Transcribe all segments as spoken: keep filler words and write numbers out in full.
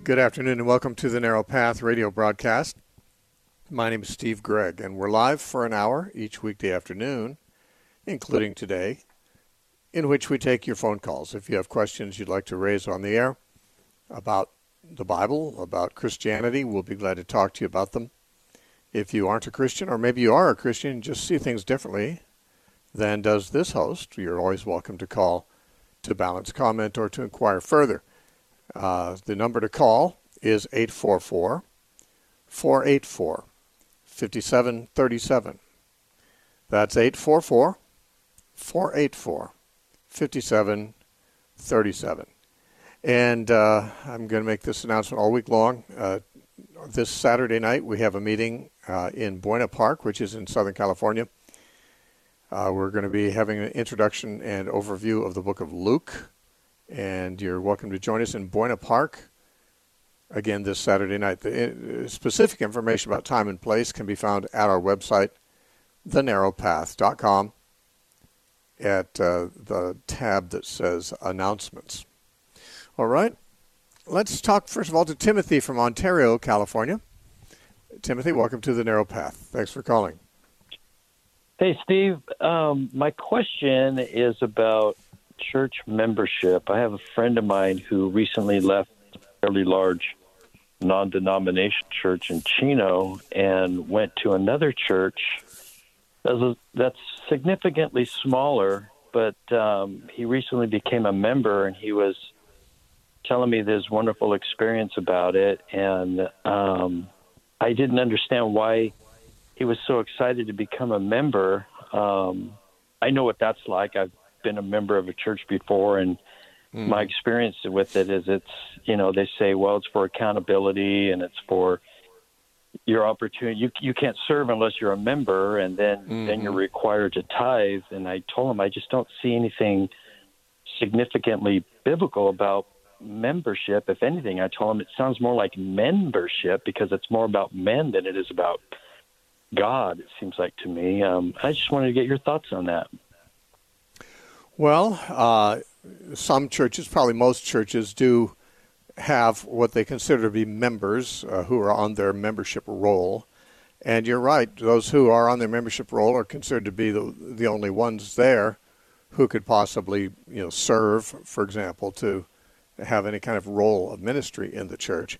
Good afternoon and welcome to the Narrow Path radio broadcast. My name is Steve Gregg, and we're live for an hour each weekday afternoon, including today, in which we take your phone calls. If you have questions you'd like to raise on the air about the Bible, about Christianity, we'll be glad to talk to you about them. If you aren't a Christian, or maybe you are a Christian and just see things differently than does this host, you're always welcome to call to balance comment or to inquire further. Uh, the number to call is eight four four, four eight four, five seven three seven. That's eight four four, four eight four, five seven three seven. And uh, I'm going to make this announcement all week long. Uh, this Saturday night, we have a meeting uh, in Buena Park, which is in Southern California. Uh, we're going to be having an introduction and overview of the book of Luke. And you're welcome to join us in Buena Park again this Saturday night. The specific information about time and place can be found at our website, the narrow path dot com, at uh, the tab that says Announcements. All right. Let's talk, first of all, to Timothy from Ontario, California. Timothy, welcome to the Narrow Path. Thanks for calling. Hey, Steve. Um, my question is about church membership. I have a friend of mine who recently left a fairly large non-denomination church in Chino and went to another church that's significantly smaller, but um, he recently became a member, and he was telling me this wonderful experience about it, and um, I didn't understand why he was so excited to become a member. Um, I know what that's like. I've been a member of a church before, and mm. my experience with it is it's, you know, they say, well, it's for accountability and it's for your opportunity. You you can't serve unless you're a member, and then, mm-hmm. then you're required to tithe. And I told him I just don't see anything significantly biblical about membership. If anything, I told him it sounds more like membership because it's more about men than it is about God, it seems like to me. Um, I just wanted to get your thoughts on that. Well, uh, some churches, probably most churches, do have what they consider to be members uh, who are on their membership roll. And you're right, those who are on their membership roll are considered to be the, the only ones there who could possibly, you know, serve, for example, to have any kind of role of ministry in the church.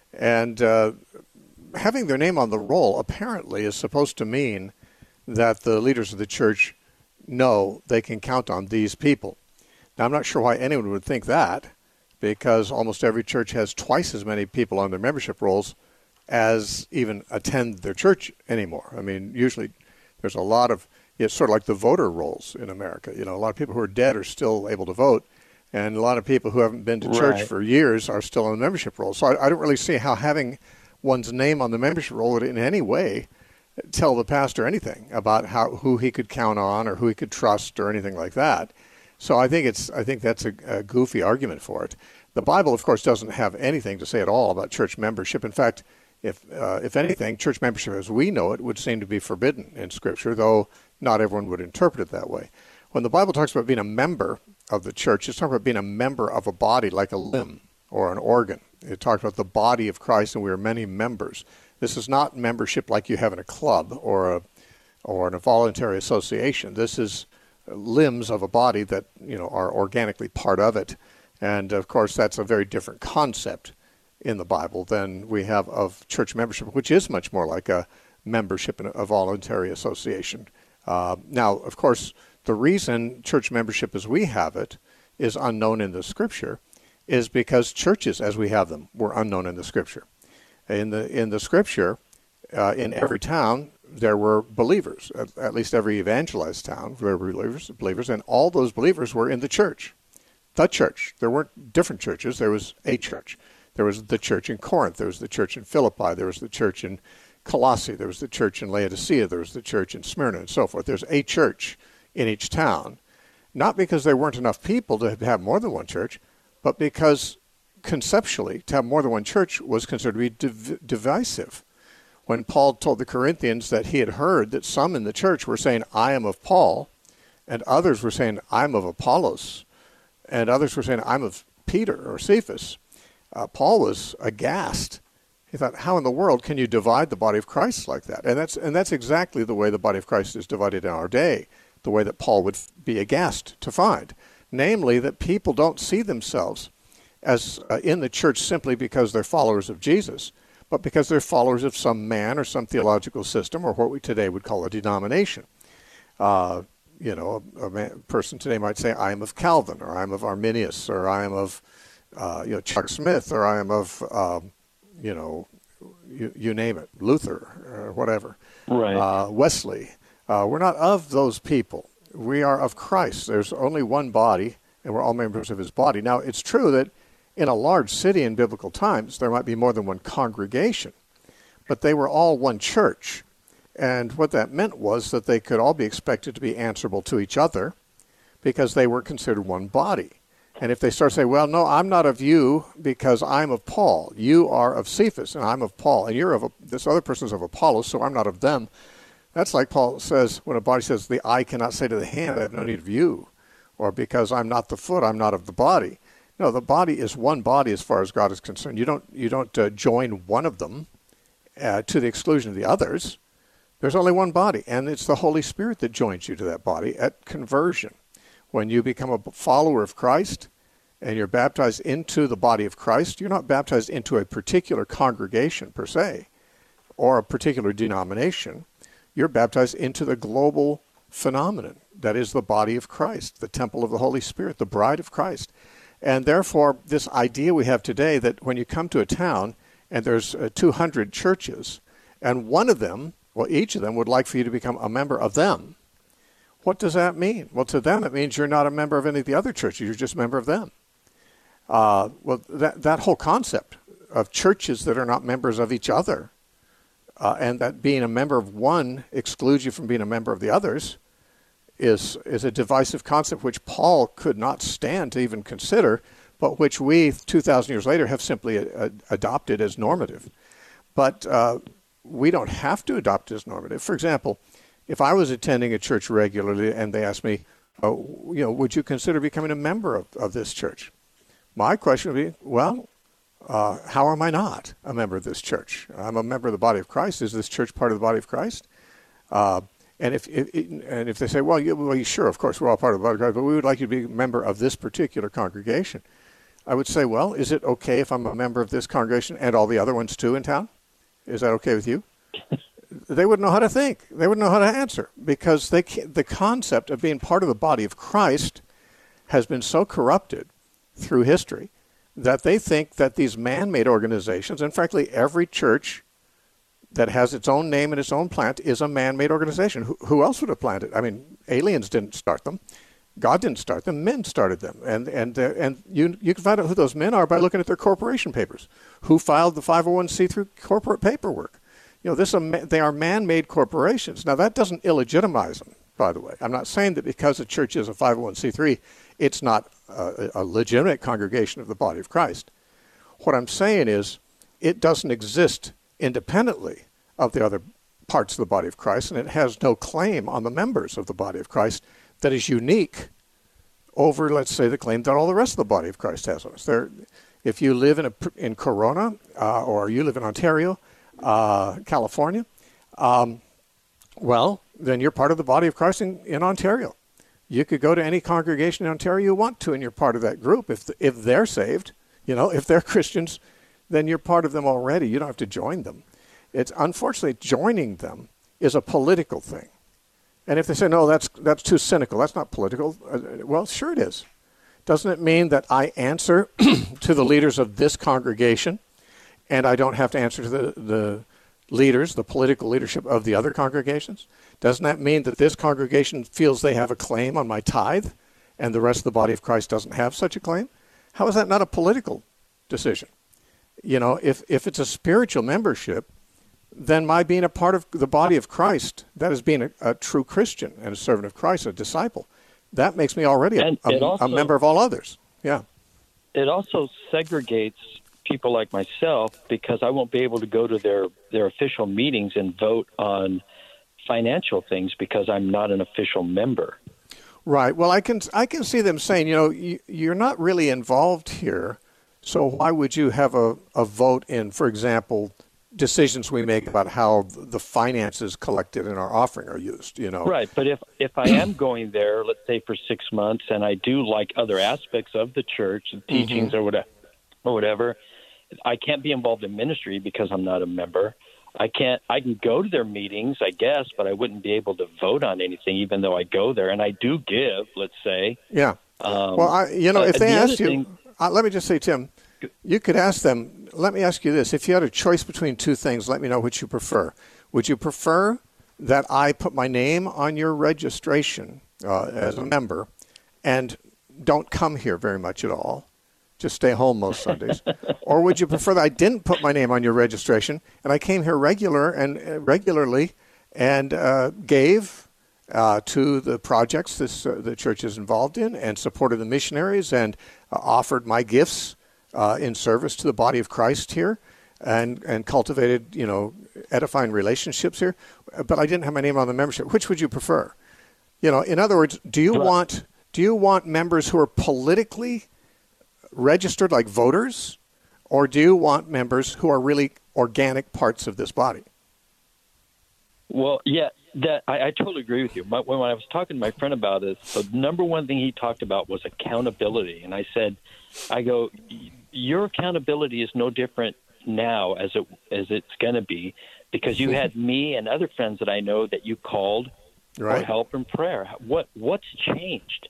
And uh, having their name on the roll apparently is supposed to mean that the leaders of the church know they can count on these people. Now, I'm not sure why anyone would think that, because almost every church has twice as many people on their membership rolls as even attend their church anymore. I mean, usually there's a lot of, it's sort of like the voter rolls in America. You know, a lot of people who are dead are still able to vote, and a lot of people who haven't been to church right. for years are still on the membership roll. So I, I don't really see how having one's name on the membership roll would in any way tell the pastor anything about how who he could count on or who he could trust or anything like that. So I think it's I think that's a, a goofy argument for it. The Bible, of course, doesn't have anything to say at all about church membership. In fact, if uh, if anything, church membership as we know it would seem to be forbidden in Scripture, though not everyone would interpret it that way. When the Bible talks about being a member of the church, it's talking about being a member of a body like a limb or an organ. It talks about the body of Christ, and we are many members. This is not membership like you have in a club or a or in a voluntary association. This is limbs of a body that, you know, are organically part of it. And of course, that's a very different concept in the Bible than we have of church membership, which is much more like a membership in a voluntary association. Uh, now, of course, the reason church membership as we have it is unknown in the Scripture is because churches as we have them were unknown in the Scripture. In the in the Scripture, uh, in every town, there were believers. At, at least every evangelized town, there were believers, believers, and all those believers were in the church. The church. There weren't different churches. There was a church. There was the church in Corinth. There was the church in Philippi. There was the church in Colossae. There was the church in Laodicea. There was the church in Smyrna, and so forth. There's a church in each town, not because there weren't enough people to have more than one church, but because conceptually, to have more than one church was considered to be div- divisive. When Paul told the Corinthians that he had heard that some in the church were saying, I am of Paul, and others were saying, I'm of Apollos, and others were saying, I'm of Peter or Cephas, uh, Paul was aghast. He thought, how in the world can you divide the body of Christ like that? And that's and that's exactly the way the body of Christ is divided in our day, the way that Paul would be aghast to find. Namely, that people don't see themselves as uh, in the church simply because they're followers of Jesus, but because they're followers of some man or some theological system, or what we today would call a denomination. Uh, you know, a, a man, person today might say, I am of Calvin, or I am of Arminius, or I am of, uh, you know, Chuck Smith, or I am of... Um, you know, you, you name it, Luther or whatever, right? Uh, Wesley. Uh, we're not of those people. We are of Christ. There's only one body, and we're all members of his body. Now, it's true that in a large city in biblical times, there might be more than one congregation, but they were all one church. And what that meant was that they could all be expected to be answerable to each other because they were considered one body. And if they start saying, well, no, I'm not of you because I'm of Paul. You are of Cephas, and I'm of Paul. And you're of a, this other person is of Apollos, so I'm not of them. That's like Paul says when a body says, the eye cannot say to the hand, I have no need of you. Or because I'm not the foot, I'm not of the body. No, the body is one body as far as God is concerned. You don't, you don't uh, join one of them uh, to the exclusion of the others. There's only one body, and it's the Holy Spirit that joins you to that body at conversion. When you become a follower of Christ and you're baptized into the body of Christ, you're not baptized into a particular congregation per se or a particular denomination. You're baptized into the global phenomenon that is the body of Christ, the temple of the Holy Spirit, the bride of Christ. And therefore, this idea we have today that when you come to a town and there's uh, two hundred churches, and one of them, well, each of them would like for you to become a member of them. What does that mean? Well, to them, it means you're not a member of any of the other churches. You're just a member of them. Uh, well, that, that whole concept of churches that are not members of each other, uh, and that being a member of one excludes you from being a member of the others, is, is a divisive concept which Paul could not stand to even consider, but which we, two thousand years later, have simply a, a, adopted as normative. But uh, we don't have to adopt it as normative. For example, if I was attending a church regularly and they asked me, oh, you know, would you consider becoming a member of, of this church? My question would be, well, uh, how am I not a member of this church? I'm a member of the body of Christ. Is this church part of the body of Christ? Uh, and if, if and if they say, well, you, well, sure, of course, we're all part of the body of Christ, but we would like you to be a member of this particular congregation. I would say, well, is it okay if I'm a member of this congregation and all the other ones too in town? Is that okay with you? They wouldn't know how to think. They wouldn't know how to answer because they can't, the concept of being part of the body of Christ has been so corrupted through history that they think that these man-made organizations, and frankly every church that has its own name and its own plant is a man-made organization. Who, who else would have planted? I mean, aliens didn't start them. God didn't start them. Men started them. And and uh, and you you can find out who those men are by looking at their corporation papers. Who filed the five oh one c three corporate paperwork? You know, this they are man-made corporations. Now, that doesn't illegitimize them, by the way. I'm not saying that because a church is a five oh one c three, it's not a, a legitimate congregation of the body of Christ. What I'm saying is it doesn't exist independently of the other parts of the body of Christ, and it has no claim on the members of the body of Christ that is unique over, let's say, the claim that all the rest of the body of Christ has on us. There, if you live in a, in Corona uh, or you live in Ontario, Uh, California, um, well, then you're part of the body of Christ in, in Ontario. You could go to any congregation in Ontario you want to, and you're part of that group. If the, if they're saved, you know, if they're Christians, then you're part of them already. You don't have to join them. It's unfortunately joining them is a political thing. And if they say, no, that's that's too cynical, that's not political, uh, well, sure it is. Doesn't it mean that I answer to the leaders of this congregation and I don't have to answer to the, the leaders, the political leadership of the other congregations? Doesn't that mean that this congregation feels they have a claim on my tithe and the rest of the body of Christ doesn't have such a claim? How is that not a political decision? You know, if, if it's a spiritual membership, then my being a part of the body of Christ, that is being a, a true Christian and a servant of Christ, a disciple, that makes me already a, a, also, a member of all others. Yeah. It also segregates people like myself because I won't be able to go to their, their official meetings and vote on financial things because I'm not an official member. Right. Well, I can I can see them saying, you know, you, you're not really involved here So why would you have a, a vote in, for example, decisions we make about how the finances collected in our offering are used, you know? Right, but if, if I am going there, let's say for six months, and I do like other aspects of the church, the teachings mm-hmm. or whatever, or whatever, I can't be involved in ministry because I'm not a member. I can't. I can go to their meetings, I guess, but I wouldn't be able to vote on anything, even though I go there and I do give. Let's say, yeah. Um, well, I, you know, if uh, they the asked you, thing, uh, let me just say, Tim, you could ask them. Let me ask you this: if you had a choice between two things, let me know which you prefer. Would you prefer that I put my name on your registration uh, as a member, and don't come here very much at all? Just stay home most Sundays. Or would you prefer that I didn't put my name on your registration and I came here regular and uh, regularly and uh, gave uh, to the projects this uh, the church is involved in and supported the missionaries and uh, offered my gifts uh, in service to the body of Christ here and and cultivated, you know, edifying relationships here, but I didn't have my name on the membership? Which would you prefer? You know, in other words, do you want do you want members who are politically registered like voters, or do you want members who are really organic parts of this body? Well, yeah, that I, I totally agree with you. My, when I was talking to my friend about this, the number one thing he talked about was accountability. And I said, I go, your accountability is no different now as it as it's going to be, because you had me and other friends that I know that you called right. for help and prayer. What What's changed?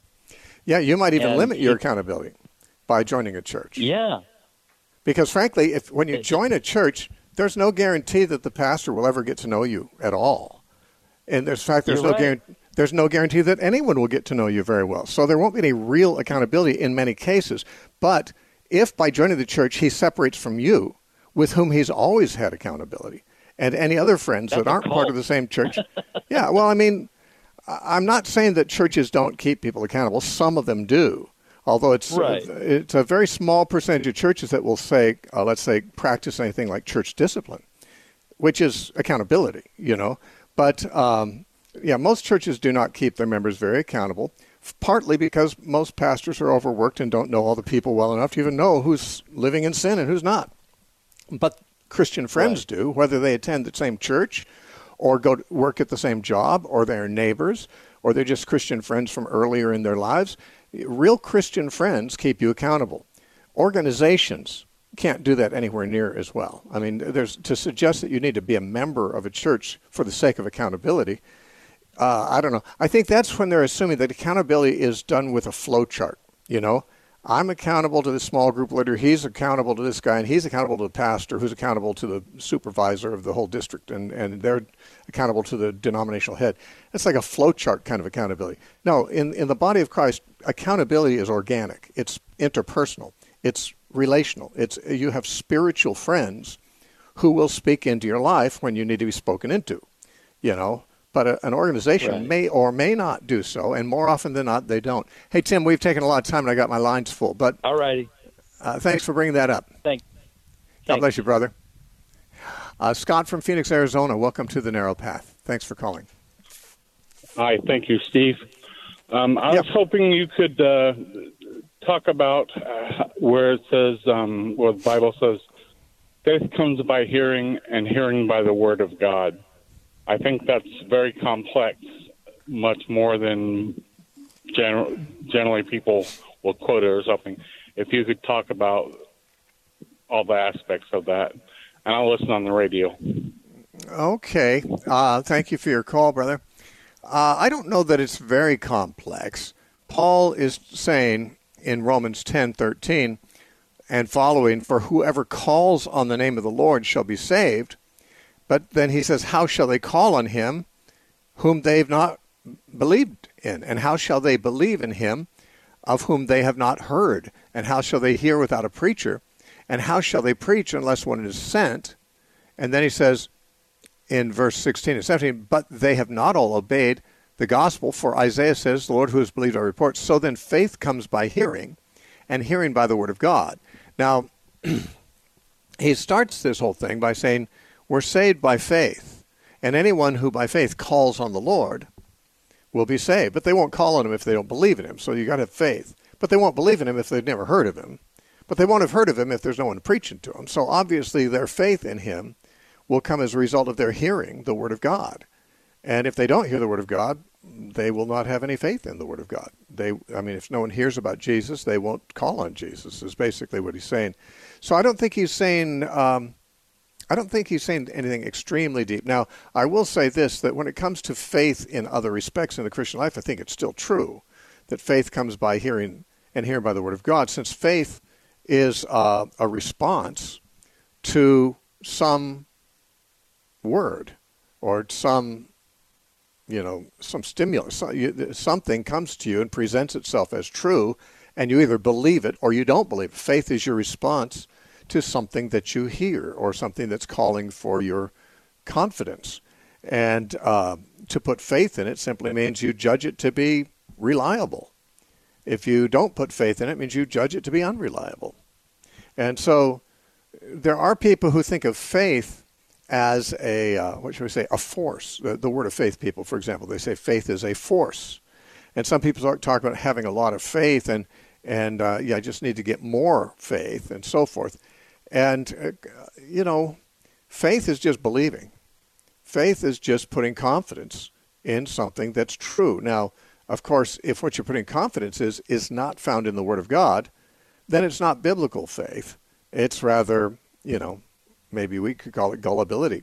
Yeah, you might even and limit your it, accountability by joining a church. Yeah. Because frankly, if when you join a church, there's no guarantee that the pastor will ever get to know you at all. And there's in fact there's You're no right. guarantee there's no guarantee that anyone will get to know you very well. So there won't be any real accountability in many cases. But if by joining the church he separates from you, with whom he's always had accountability, and any other friends That's that aren't a part of the same church. Yeah, well, I mean, I'm not saying that churches don't keep people accountable. Some of them do. Although it's right. uh, it's a very small percentage of churches that will say, uh, let's say, practice anything like church discipline, which is accountability, you know. But, um, yeah, most churches do not keep their members very accountable, partly because most pastors are overworked and don't know all the people well enough to even know who's living in sin and who's not. But Christian friends right. do, whether they attend the same church or go to work at the same job, or they're neighbors, or they're just Christian friends from earlier in their lives. Real Christian friends keep you accountable. Organizations can't do that anywhere near as well. I mean, there's to suggest that you need to be a member of a church for the sake of accountability. Uh, I don't know. I think that's when they're assuming that accountability is done with a flow chart. You know, I'm accountable to the small group leader. He's accountable to this guy, and he's accountable to the pastor, who's accountable to the supervisor of the whole district, and, and they're accountable to the denominational head. It's like a flow chart kind of accountability. No, in, in the body of Christ, accountability is organic. It's interpersonal. It's relational. It's you have spiritual friends who will speak into your life when you need to be spoken into, you know. But a, an organization right. may or may not do so, and more often than not, they don't. Hey, Tim, we've taken a lot of time, and I got my lines full. But all righty. Uh, thanks for bringing that up. Thanks. God Thanks. bless you, brother. Uh, Scott from Phoenix, Arizona, welcome to The Narrow Path. Thanks for calling. Hi, thank you, Steve. Um, I yep. was hoping you could uh, talk about uh, where it says, um, where the Bible says, faith comes by hearing, and hearing by the Word of God. I think that's very complex, much more than general, generally people will quote it or something. If you could talk about all the aspects of that, and I'll listen on the radio. Okay. Uh, thank you for your call, brother. Uh, I don't know that it's very complex. Paul is saying in Romans ten thirteen and following, for whoever calls on the name of the Lord shall be saved. But then he says, how shall they call on him whom they've not believed in? And how shall they believe in him of whom they have not heard? And how shall they hear without a preacher? And how shall they preach unless one is sent? And then he says in verse sixteen and seventeen, but they have not all obeyed the gospel. For Isaiah says, the Lord who has believed our report. So then faith comes by hearing, and hearing by the word of God. Now, he starts this whole thing by saying, we're saved by faith, and anyone who by faith calls on the Lord will be saved. But they won't call on him if they don't believe in him. So you got to have faith. But they won't believe in him if they've never heard of him. But they won't have heard of him if there's no one preaching to them. So obviously their faith in him will come as a result of their hearing the Word of God. And if they don't hear the Word of God, they will not have any faith in the Word of God. They, I mean, if no one hears about Jesus, they won't call on Jesus, is basically what he's saying. So I don't think he's saying, um, I don't think he's saying anything extremely deep. Now, I will say this, that when it comes to faith in other respects in the Christian life, I think it's still true that faith comes by hearing and hearing by the Word of God, since faith is uh, a response to some word or some, you know, some stimulus. Something comes to you and presents itself as true, and you either believe it or you don't believe it. Faith is your response to something that you hear or something that's calling for your confidence. And uh, to put faith in it simply means you judge it to be reliable. If you don't put faith in it, it means you judge it to be unreliable. And so there are people who think of faith as a, uh, what should we say, a force. The, the word of faith people, for example, they say faith is a force. And some people talk about having a lot of faith and, and uh, yeah, I just need to get more faith and so forth. And, uh, you know, faith is just believing. Faith is just putting confidence in something that's true. Now, of course, if what you're putting confidence is is not found in the Word of God, then it's not biblical faith. It's rather, you know, maybe we could call it gullibility.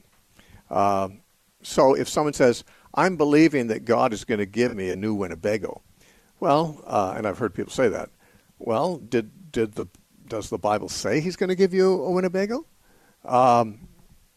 Uh, so if someone says, I'm believing that God is going to give me a new Winnebago, well, uh, and I've heard people say that, well, did did the does the Bible say he's going to give you a Winnebago? Um,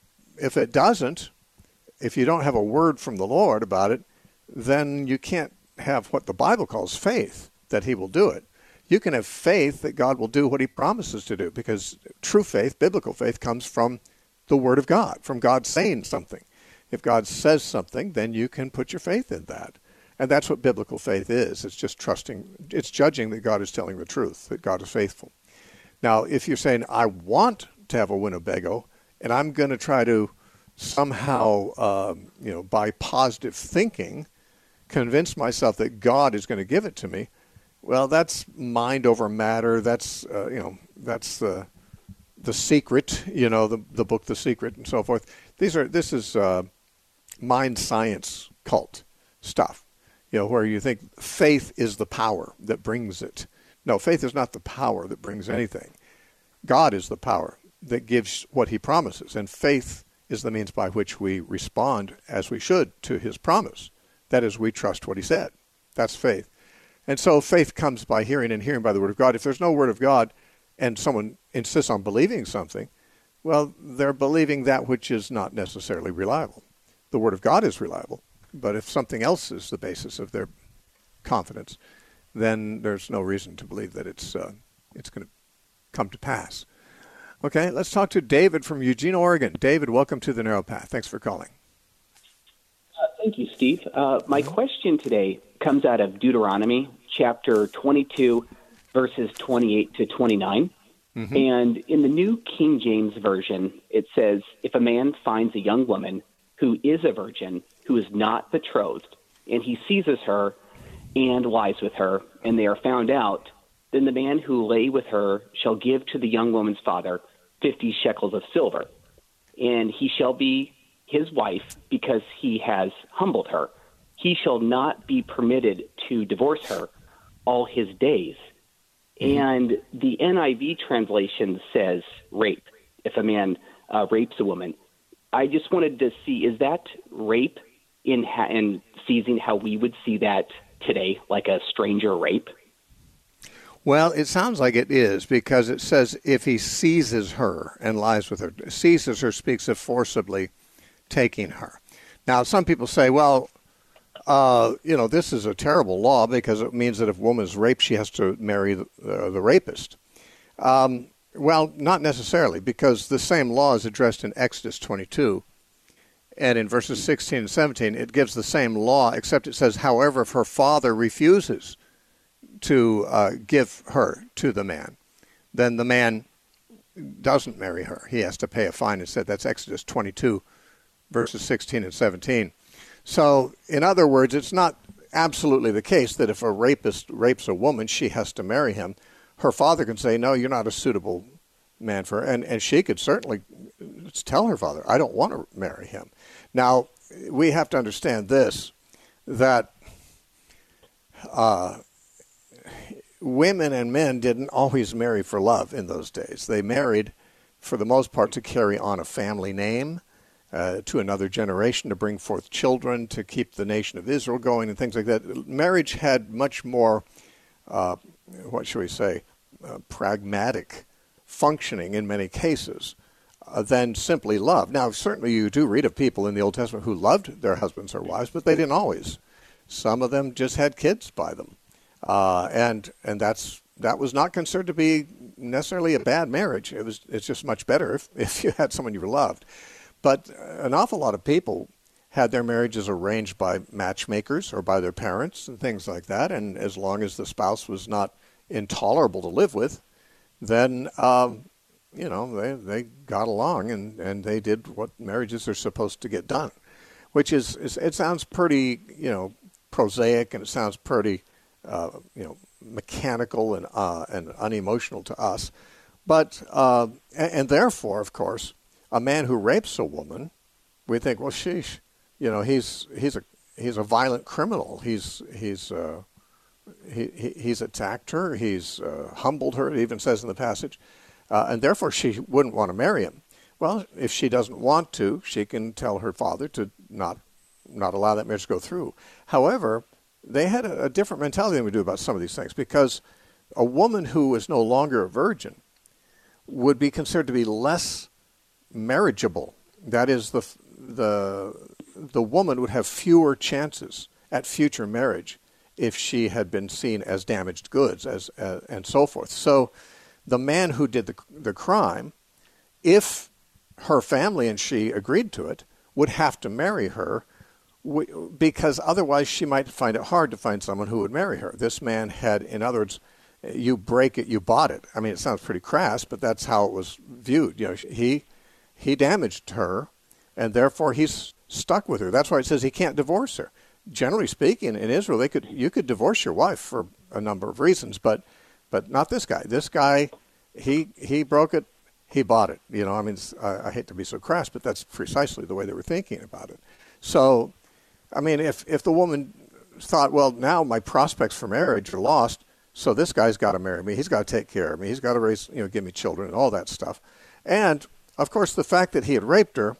if it doesn't, if you don't have a word from the Lord about it, then you can't have what the Bible calls faith, that he will do it. You can have faith that God will do what he promises to do, because true faith, biblical faith, comes from the Word of God, from God saying something. If God says something, then you can put your faith in that. And that's what biblical faith is. It's just trusting, it's judging that God is telling the truth, that God is faithful. Now, if you're saying, I want to have a Winnebago, and I'm going to try to somehow, um, you know, by positive thinking, convince myself that God is going to give it to me, well, that's mind over matter. That's, uh, you know, that's the the secret, you know, the the book, The Secret, and so forth. These are, this is uh, mind science cult stuff, you know, where you think faith is the power that brings it. No, faith is not the power that brings anything. God is the power that gives what he promises, and faith is the means by which we respond as we should to his promise. That is, we trust what he said. That's faith. And so faith comes by hearing, and hearing by the Word of God. If there's no Word of God and someone insists on believing something, well, they're believing that which is not necessarily reliable. The Word of God is reliable, but if something else is the basis of their confidence, then there's no reason to believe that it's uh, it's going to come to pass. Okay, let's talk to David from Eugene, Oregon. David, welcome to The Narrow Path. Thanks for calling. Uh, thank you, Steve. Uh, my question today comes out of Deuteronomy chapter twenty-two, verses twenty-eight to twenty-nine. Mm-hmm. And in the New King James Version, it says, if a man finds a young woman who is a virgin, who is not betrothed, and he seizes her and lies with her, and they are found out, then the man who lay with her shall give to the young woman's father fifty shekels of silver, and he shall be his wife because he has humbled her. He shall not be permitted to divorce her all his days. Mm-hmm. And the N I V translation says rape, if a man uh, rapes a woman. I just wanted to see, is that rape in, ha- in seizing how we would see that today, like a stranger rape? Well, it sounds like it is, because it says if he seizes her and lies with her. Seizes her speaks of forcibly taking her. Now, some people say, well, uh, you know, this is a terrible law because it means that if a woman is raped, she has to marry the, uh, the rapist. Um, well, not necessarily, because the same law is addressed in Exodus twenty-two. And in verses sixteen and seventeen, it gives the same law, except it says, however, if her father refuses to uh, give her to the man, then the man doesn't marry her. He has to pay a fine instead. That's Exodus twenty-two, verses sixteen and seventeen. So, in other words, it's not absolutely the case that if a rapist rapes a woman, she has to marry him. her father can say, no, you're not a suitable man for her. And, and she could certainly tell her father, I don't want to marry him. Now, we have to understand this, that uh, women and men didn't always marry for love in those days. They married, for the most part, to carry on a family name, uh, to another generation, to bring forth children, to keep the nation of Israel going, and things like that. Marriage had much more, uh, what should we say, uh, pragmatic functioning in many cases uh, than simply love. Now, certainly you do read of people in the Old Testament who loved their husbands or wives, but they didn't always. Some of them just had kids by them. Uh, and and that's that was not considered to be necessarily a bad marriage. It was it's just much better if, if you had someone you loved. But an awful lot of people had their marriages arranged by matchmakers or by their parents and things like that. And as long as the spouse was not intolerable to live with, then um, you know they they got along and, and they did what marriages are supposed to get done, which is, is it sounds pretty you know prosaic, and it sounds pretty uh, you know mechanical and uh, and unemotional to us, but uh, and, and therefore, of course, a man who rapes a woman, we think, well, sheesh, you know, he's he's a he's a violent criminal. He's he's uh, he, he he's attacked her. He's uh, humbled her. It even says in the passage, uh, and therefore she wouldn't want to marry him. Well, if she doesn't want to, she can tell her father to not not allow that marriage to go through. However, they had a, a different mentality than we do about some of these things, because a woman who is no longer a virgin would be considered to be less marriageable. That is, the the the woman would have fewer chances at future marriage if she had been seen as damaged goods, as uh, and so forth. So, the man who did the the crime, if her family and she agreed to it, would have to marry her, because otherwise she might find it hard to find someone who would marry her. This man had, in other words, you break it, you bought it. I mean, it sounds pretty crass, but that's how it was viewed. You know, he he damaged her, and therefore he's stuck with her. That's why it says he can't divorce her. Generally speaking, in Israel, they could you could divorce your wife for a number of reasons, but but not this guy. This guy, he he broke it, he bought it. You know, I mean, I, I hate to be so crass, but that's precisely the way they were thinking about it. So, I mean, if if the woman thought, well, now my prospects for marriage are lost, so this guy's got to marry me. He's got to take care of me. He's got to raise, you know, give me children and all that stuff. And of course, the fact that he had raped her,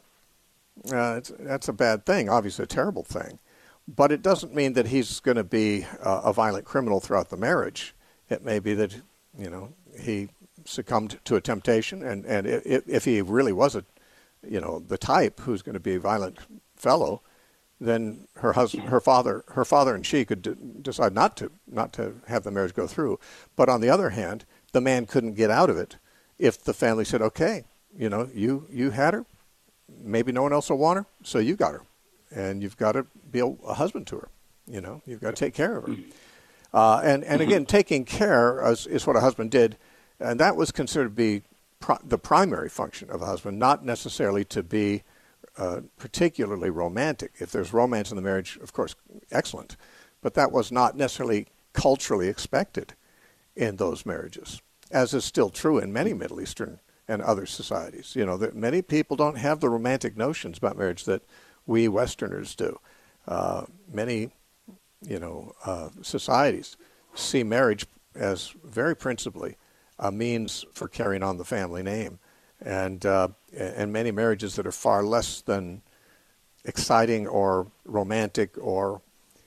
uh, it's, that's a bad thing, obviously a terrible thing. But it doesn't mean that he's going to be uh, a violent criminal throughout the marriage. It may be that, you know, he succumbed to a temptation, and, and if, if he really was a, you know, the type who's going to be a violent fellow, then her husband, her father, her father and she could d- decide not to, not to have the marriage go through. But on the other hand, the man couldn't get out of it if the family said, okay, you know, you, you had her, maybe no one else will want her, so you got her. And you've got to be a, a husband to her. You know, you've got to take care of her. Uh, and, and again, taking care is, is what a husband did. And that was considered to be pro- the primary function of a husband, not necessarily to be uh, particularly romantic. If there's romance in the marriage, of course, excellent. But that was not necessarily culturally expected in those marriages, as is still true in many Middle Eastern and other societies. You know, that many people don't have the romantic notions about marriage that we Westerners do. Uh, many, you know, uh, societies see marriage as very principally a means for carrying on the family name, and uh, and many marriages that are far less than exciting or romantic or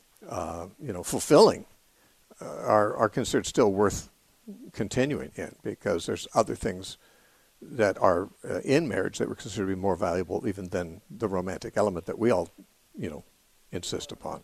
uh, you know fulfilling uh, are are considered still worth continuing in, because there's other things that are uh, in marriage that were considered to be more valuable even than the romantic element that we all, you know, insist upon.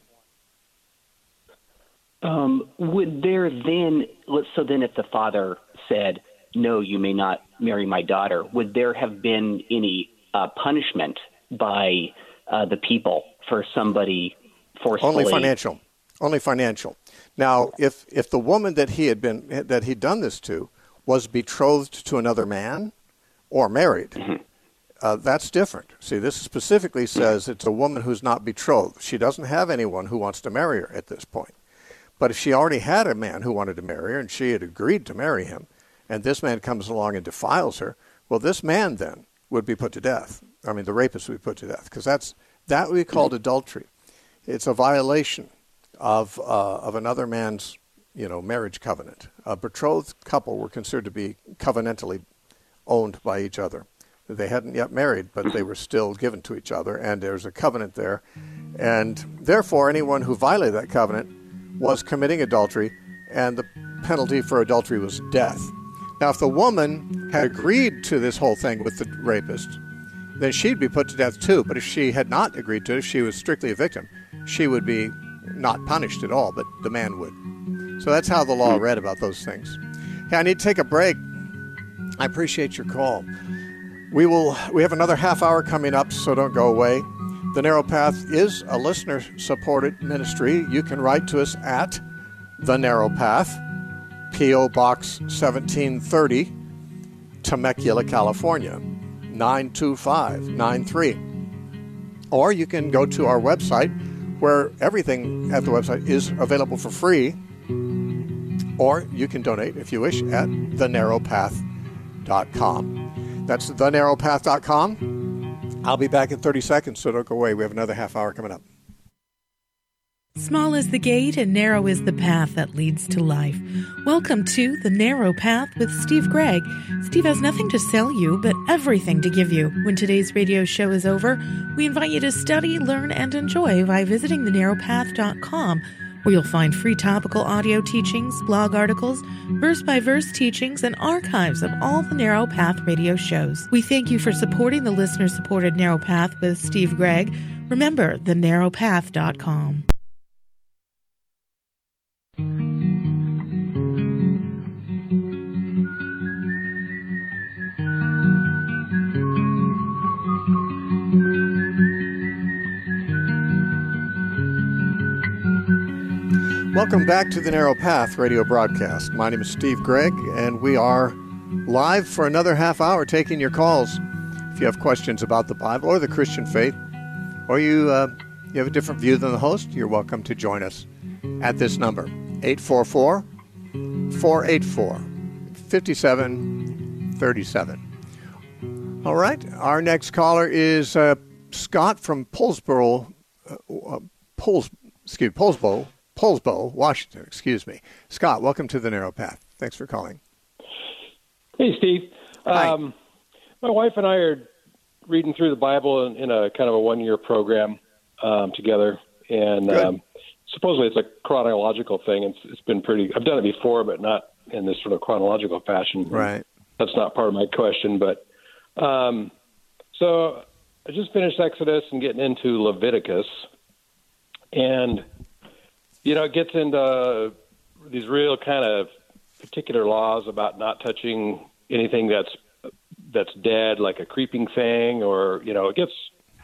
Um, would there then, let's, so then if the father said, no, you may not marry my daughter, would there have been any uh, punishment by uh, the people for somebody forcefully? Only financial. Only financial. Now, if if the woman that he had been that he'd done this to was betrothed to another man or married, mm-hmm. uh, that's different. See, this specifically says it's a woman who's not betrothed. She doesn't have anyone who wants to marry her at this point. But if she already had a man who wanted to marry her and she had agreed to marry him, and this man comes along and defiles her, well, this man then would be put to death. I mean, the rapist would be put to death, because that's that would be called adultery. It's a violation of uh, of another man's, you know, marriage covenant. A betrothed couple were considered to be covenantally owned by each other. They hadn't yet married, but they were still given to each other, and there's a covenant there. And therefore, anyone who violated that covenant was committing adultery, and the penalty for adultery was death. Now, if the woman had agreed to this whole thing with the rapist, then she'd be put to death too. But if she had not agreed to it, if she was strictly a victim, she would be not punished at all, but the man would. So that's how the law read about those things. Hey, I need to take a break. I appreciate your call. We will. We have another half hour coming up, so don't go away. The Narrow Path is a listener-supported ministry. You can write to us at The Narrow Path, P O. Box seventeen thirty, Temecula, California, nine two five nine three. Or you can go to our website, where everything at the website is available for free. Or you can donate, if you wish, at the narrow path dot com. That's the narrow path dot com. I'll be back in thirty seconds, so don't go away. We have another half hour coming up. Small is the gate and narrow is the path that leads to life. Welcome to The Narrow Path with Steve Gregg. Steve has nothing to sell you, but everything to give you. When today's radio show is over, we invite you to study, learn, and enjoy by visiting the narrow path dot com, where you'll find free topical audio teachings, blog articles, verse-by-verse teachings, and archives of all the Narrow Path radio shows. We thank you for supporting the listener-supported Narrow Path with Steve Gregg. Remember, the narrow path dot com. Welcome back to the Narrow Path radio broadcast. My name is Steve Gregg, and we are live for another half hour taking your calls. If you have questions about the Bible or the Christian faith, or you, uh, you have a different view than the host, you're welcome to join us at this number, eight four four, four eight four, five seven three seven. All right, our next caller is uh, Scott from Poulsboro, uh, uh, Pouls, excuse me, Poulsbo. Poulsbo, Washington, excuse me. Scott, welcome to the Narrow Path. Thanks for calling. Hey, Steve. Hi. Um, my wife and I are reading through the Bible in, in a kind of a one-year program um, together, and um, supposedly it's a chronological thing. It's, it's been pretty. I've done it before, but not in this sort of chronological fashion. Right. That's not part of my question, but um, so I just finished Exodus and getting into Leviticus, and you know, it gets into these real kind of particular laws about not touching anything that's that's dead, like a creeping thing, or, you know, it gets,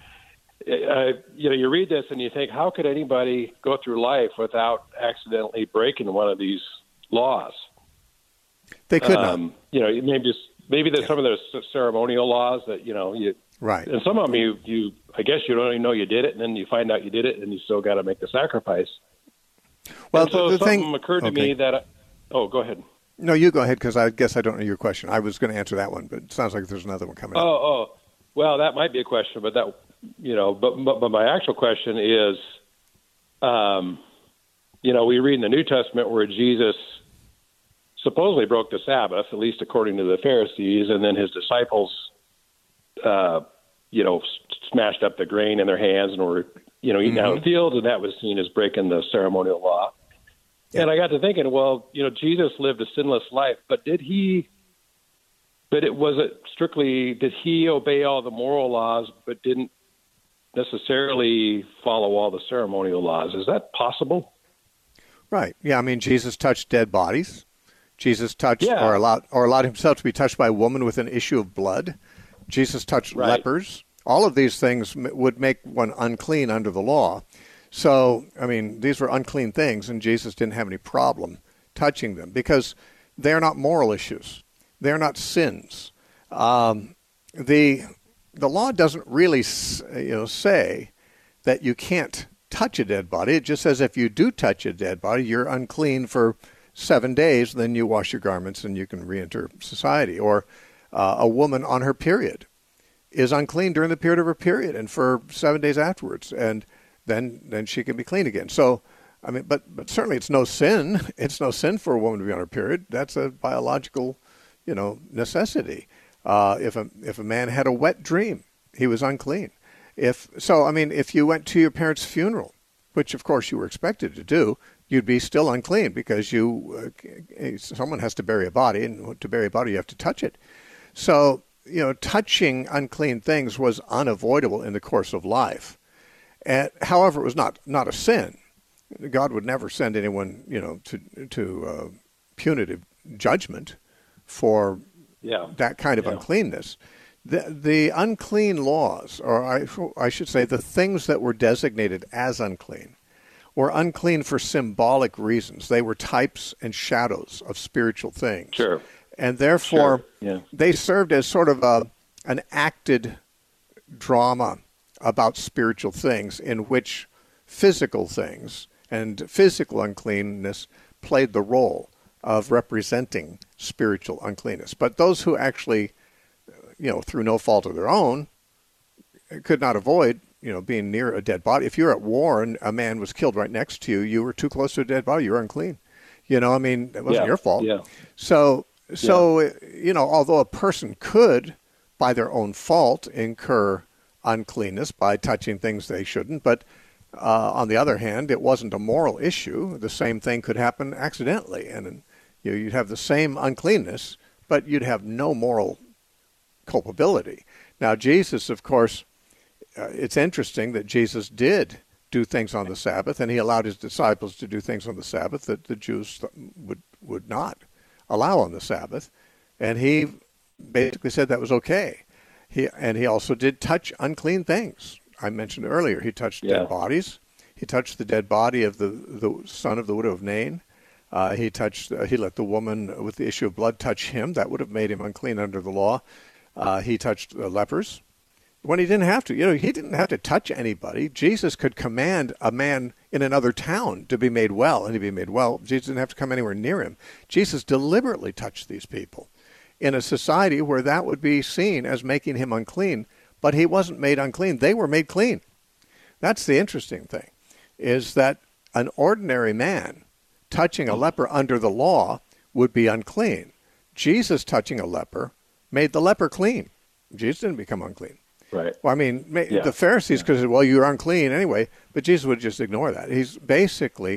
uh, you know, you read this and you think, how could anybody go through life without accidentally breaking one of these laws? They could um, not. You know, maybe just, maybe there's yeah. some of those ceremonial laws that, you know, you right, and some of them you, you, I guess you don't even know you did it, and then you find out you did it, and you still got to make the sacrifice. Well, and so the something thing occurred to okay. me that, I, oh, go ahead. No, you go ahead, because I guess I don't know your question. I was going to answer that one, but it sounds like there's another one coming oh, up. Oh, oh, well, that might be a question, but that, you know, but, but but my actual question is, um, you know, we read in the New Testament where Jesus supposedly broke the Sabbath, at least according to the Pharisees, and then his disciples, uh, you know, smashed up the grain in their hands and were, you know, eating mm-hmm. out in the fields, and that was seen as breaking the ceremonial law. Yeah. And I got to thinking, well, you know, Jesus lived a sinless life, but did he, but it was it strictly, did he obey all the moral laws, but didn't necessarily follow all the ceremonial laws? Is that possible? Right. Yeah. I mean, Jesus touched dead bodies. Jesus touched yeah. or allowed or allowed himself to be touched by a woman with an issue of blood. Jesus touched right. lepers. All of these things would make one unclean under the law. So, I mean, these were unclean things, and Jesus didn't have any problem touching them because they're not moral issues. They're not sins. Um, the the law doesn't really, you know, say that you can't touch a dead body. It just says if you do touch a dead body, you're unclean for seven days, then you wash your garments and you can reenter society. Or uh, a woman on her period is unclean during the period of her period and for seven days afterwards, and then then she can be clean again. So, I mean, but but certainly it's no sin. It's no sin for a woman to be on her period. That's a biological, you know, necessity. Uh, if a if a man had a wet dream, he was unclean. If so, I mean, if you went to your parents' funeral, which of course you were expected to do, you'd be still unclean because you uh, someone has to bury a body, and to bury a body you have to touch it. So, you know, touching unclean things was unavoidable in the course of life. And, however, it was not, not a sin. God would never send anyone, you know, to to uh, punitive judgment for yeah. that kind of yeah. uncleanness. The, the unclean laws, or I, I should say the things that were designated as unclean, were unclean for symbolic reasons. They were types and shadows of spiritual things. Sure. And therefore, sure. yeah. they served as sort of a, an acted drama about spiritual things in which physical things and physical uncleanness played the role of representing spiritual uncleanness. But those who actually, you know, through no fault of their own, could not avoid, you know, being near a dead body. If you're at war and a man was killed right next to you, you were too close to a dead body, you were unclean. You know, I mean, it wasn't yeah. your fault. Yeah. So, so yeah. you know, although a person could, by their own fault, incur uncleanness by touching things they shouldn't, but uh, on the other hand, it wasn't a moral issue. The same thing could happen accidentally, and you know, you'd have the same uncleanness, but you'd have no moral culpability. Now, Jesus, of course, uh, it's interesting that Jesus did do things on the Sabbath, and he allowed his disciples to do things on the Sabbath that the Jews would would not allow on the Sabbath, and he basically said that was okay. He and he also did touch unclean things. I mentioned earlier, he touched yeah. dead bodies. He touched the dead body of the, the son of the widow of Nain. Uh, he touched. Uh, he let the woman with the issue of blood touch him. That would have made him unclean under the law. Uh, he touched uh, lepers when he didn't have to. You know, he didn't have to touch anybody. Jesus could command a man in another town to be made well, and he'd be made well. Jesus didn't have to come anywhere near him. Jesus deliberately touched these people in a society where that would be seen as making him unclean, but he wasn't made unclean. They were made clean. That's the interesting thing, is that an ordinary man touching a leper under the law would be unclean. Jesus touching a leper made the leper clean. Jesus didn't become unclean. Right. Well, I mean, yeah. the Pharisees yeah. could say, well, you're unclean anyway, but Jesus would just ignore that. He's basically,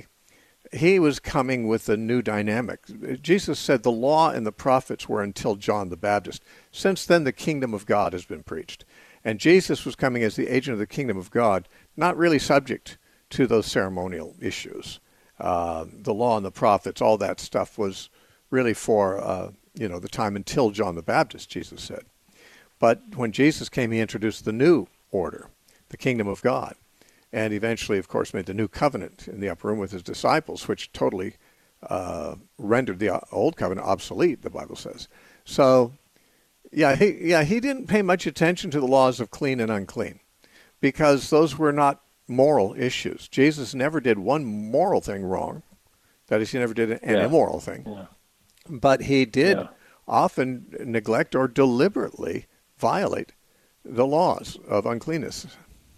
he was coming with a new dynamic. Jesus said the law and the prophets were until John the Baptist. Since then, the kingdom of God has been preached. And Jesus was coming as the agent of the kingdom of God, not really subject to those ceremonial issues. Uh, the law and the prophets, all that stuff was really for, uh, you know, the time until John the Baptist, Jesus said. But when Jesus came, he introduced the new order, the kingdom of God, and eventually, of course, made the new covenant in the upper room with his disciples, which totally uh, rendered the old covenant obsolete, the Bible says. So, yeah, he, yeah, he didn't pay much attention to the laws of clean and unclean because those were not moral issues. Jesus never did one moral thing wrong. That is, he never did an yeah. immoral thing. Yeah. But he did yeah. often neglect or deliberately violate the laws of uncleanness.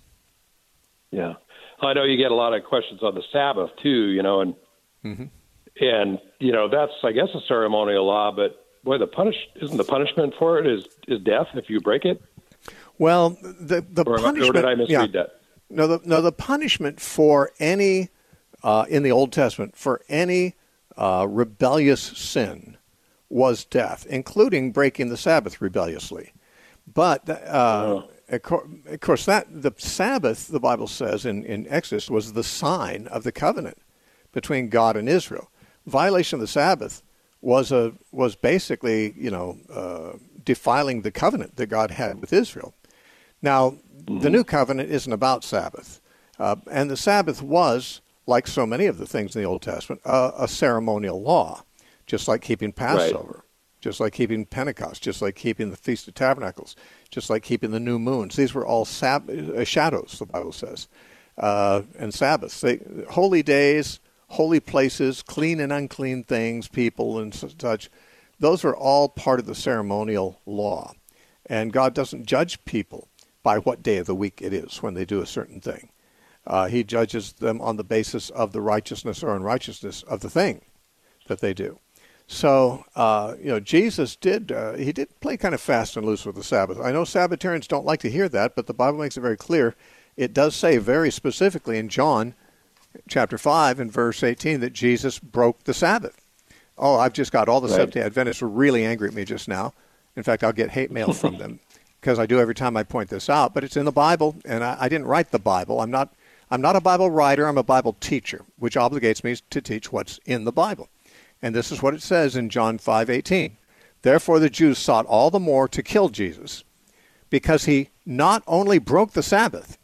Yeah. I know you get a lot of questions on the Sabbath too, you know, and, mm-hmm. and, you know, that's, I guess, a ceremonial law, but boy, the punish isn't the punishment for it is, is death if you break it? Well, the, the or, punishment, or did I misread yeah. that? No, the, no, the punishment for any, uh, in the Old Testament, for any uh, rebellious sin was death, including breaking the Sabbath rebelliously. But, uh, oh. of course, that the Sabbath, the Bible says in, in Exodus, was the sign of the covenant between God and Israel. Violation of the Sabbath was a was basically, you know, uh, defiling the covenant that God had with Israel. Now, mm-hmm. the new covenant isn't about Sabbath. Uh, and the Sabbath was, like so many of the things in the Old Testament, uh, a ceremonial law, just like keeping Passover. Right. Just like keeping Pentecost, just like keeping the Feast of Tabernacles, just like keeping the new moons. These were all sab- uh, shadows, the Bible says. uh, and Sabbaths. They, holy days, holy places, clean and unclean things, people and such, those are all part of the ceremonial law. And God doesn't judge people by what day of the week it is when they do a certain thing. Uh, he judges them on the basis of the righteousness or unrighteousness of the thing that they do. So, uh, you know, Jesus did, uh, he did play kind of fast and loose with the Sabbath. I know Sabbatarians don't like to hear that, but the Bible makes it very clear. It does say very specifically in John chapter five and verse eighteen that Jesus broke the Sabbath. Oh, I've just got all the right. Seventh-day Adventists were really angry at me just now. In fact, I'll get hate mail from them because I do every time I point this out. But it's in the Bible, and I, I didn't write the Bible. I'm not, I'm not a Bible writer. I'm a Bible teacher, which obligates me to teach what's in the Bible. And this is what it says in John five eighteen. Therefore the Jews sought all the more to kill Jesus, because he not only broke the Sabbath,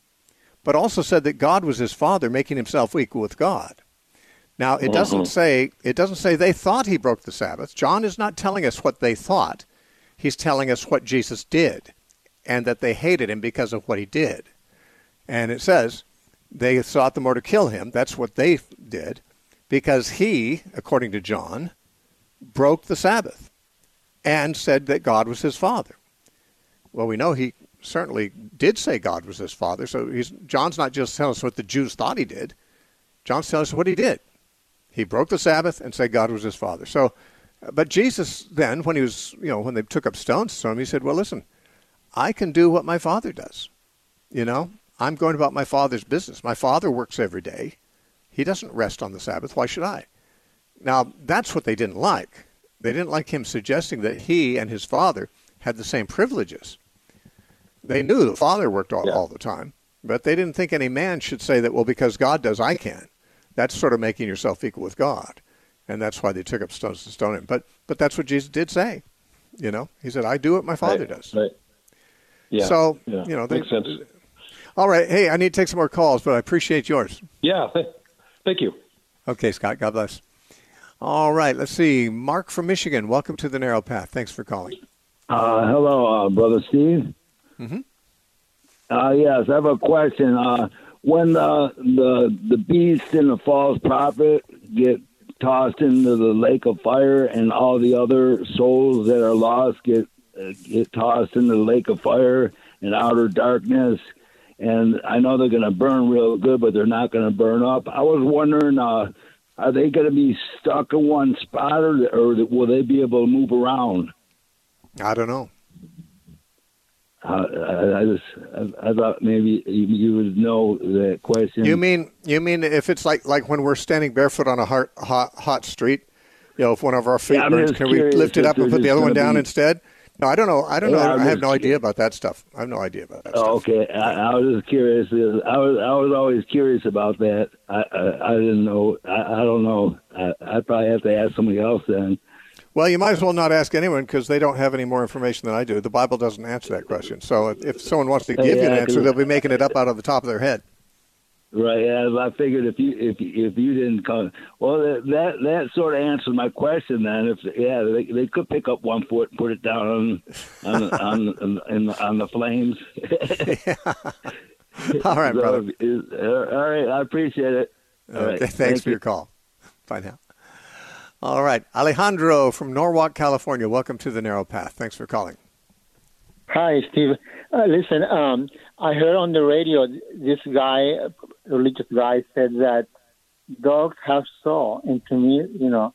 but also said that God was his Father, making himself equal with God. Now, it doesn't mm-hmm. say it doesn't say they thought he broke the Sabbath. John is not telling us what they thought. He's telling us what Jesus did, and that they hated him because of what he did. And it says they sought the more to kill him. That's what they did, because he, according to John, broke the Sabbath and said that God was his Father. Well, we know he certainly did say God was his Father, so he's, John's not just telling us what the Jews thought he did. John's telling us what he did. He broke the Sabbath and said God was his Father. So, but Jesus then, when he was, you know, when they took up stones to stone him, he said, well, listen, I can do what my Father does. You know, I'm going about my Father's business. My Father works every day. He doesn't rest on the Sabbath. Why should I? Now, that's what they didn't like. They didn't like him suggesting that he and his Father had the same privileges. They knew the Father worked all, yeah. all the time, but they didn't think any man should say that, well, because God does, I can. That's sort of making yourself equal with God. And that's why they took up stones to stone him. But but that's what Jesus did say. You know, he said, I do what my Father right. does. Right. Yeah. So, yeah. you know, they, makes sense. All right. Hey, I need to take some more calls, but I appreciate yours. Yeah. Thank you. Okay, Scott. God bless. All right. Let's see. Mark from Michigan. Welcome to the Narrow Path. Thanks for calling. Uh, hello, uh, Brother Steve. Mm-hmm. Uh, yes, I have a question. Uh, when uh, the the beast and the false prophet get tossed into the lake of fire, and all the other souls that are lost get uh, get tossed into the lake of fire and outer darkness, and I know they're going to burn real good, but they're not going to burn up. I was wondering, uh, are they going to be stuck in one spot, or, or will they be able to move around? I don't know. Uh, I, I just, I, I thought maybe you, you would know that question. You mean, you mean if it's like, like when we're standing barefoot on a hot, hot, hot street, you know, if one of our feet yeah, burns, can we lift it up and put the other one down be... instead? No, I don't know. I don't yeah, know. I, I have no curious. idea about that stuff. I have no idea about that oh, stuff. Okay, I, I was just curious. I was, I was always curious about that. I, I, I didn't know. I, I don't know. I, I'd probably have to ask somebody else then. Well, you might as well not ask anyone because they don't have any more information than I do. The Bible doesn't answer that question. So if someone wants to give yeah, you an answer, they'll be making it up out of the top of their head. Right. Yeah, I figured if you if if you didn't come, well, that that sort of answers my question. Then, if yeah, they, they could pick up one foot and put it down on on on, on, on, on the flames. yeah. All right, so, brother. All right, I appreciate it. All okay, right. thanks Thank for you. your call. Bye now. All right, Alejandro from Norwalk, California. Welcome to the Narrow Path. Thanks for calling. Hi, Steve. Uh, listen, um, I heard on the radio this guy, a religious guy, said that dogs have soul. And to me, you know,